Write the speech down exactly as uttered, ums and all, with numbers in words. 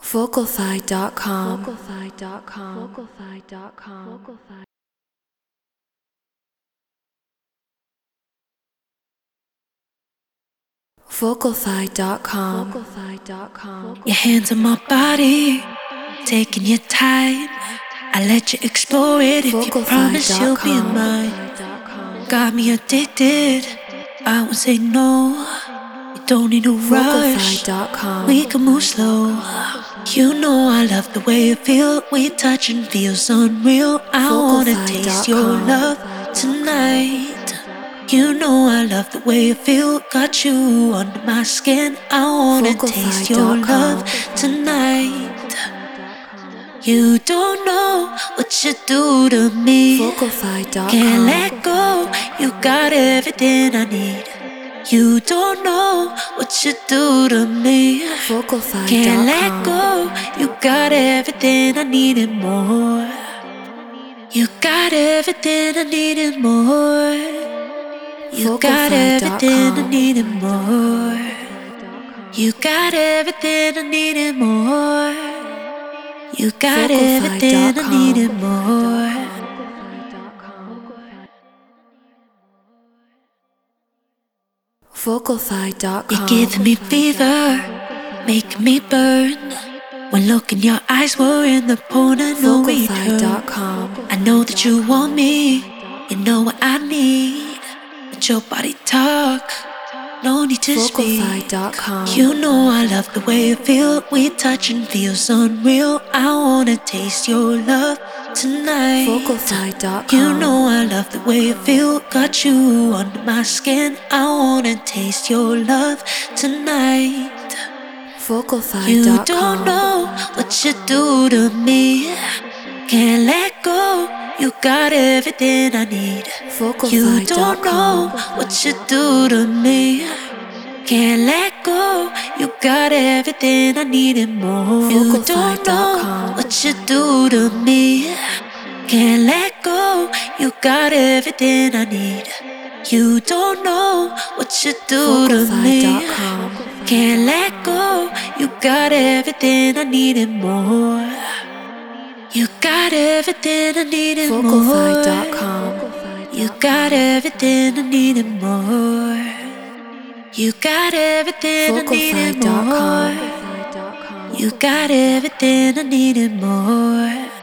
Vocalfy dot com. Vocalfy dot com. Vocalfy dot com. Vocalfy dot com. Vocalfy dot com. Your hands on my body, taking your time. I let you explore it if you promise you'll be mine. Got me addicted, I won't say no. You don't need to rush, we can move slow. You know I love the way you feel. We touch and feels unreal. I wanna taste your love tonight. You know I love the way you feel. Got you under my skin. I wanna taste your love tonight. You don't know what you do to me. Can't let go. You got everything I need. You don't know what you do to me. Can't let go. You got everything I need and more. You got everything I need and more. You got everything I need and more. You got everything I need and more. You got everything I need and more. Vocalfy dot com. You're giving me fever, making me burn. When look in your eyes, we're in the point of no return. I know that you want me, you know what I need. Let your body talk, no need to speak. You know I love the way you feel. We touch and feels unreal. I wanna taste your love tonight. You know I love the way you feel. Got you under my skin. I wanna taste your love tonight. You don't know what you do to me. Can't let go. You got everything I need. You don't know what you do to me. Can't let go. You got everything I need and more. You don't know what you do to me. Can't let go. You got everything I need. You don't know what you do to me. Can't let go. You got everything I need and more. You got everything I need and more. You got everything I need and more. You got everything I need and more. You got everything I need and more.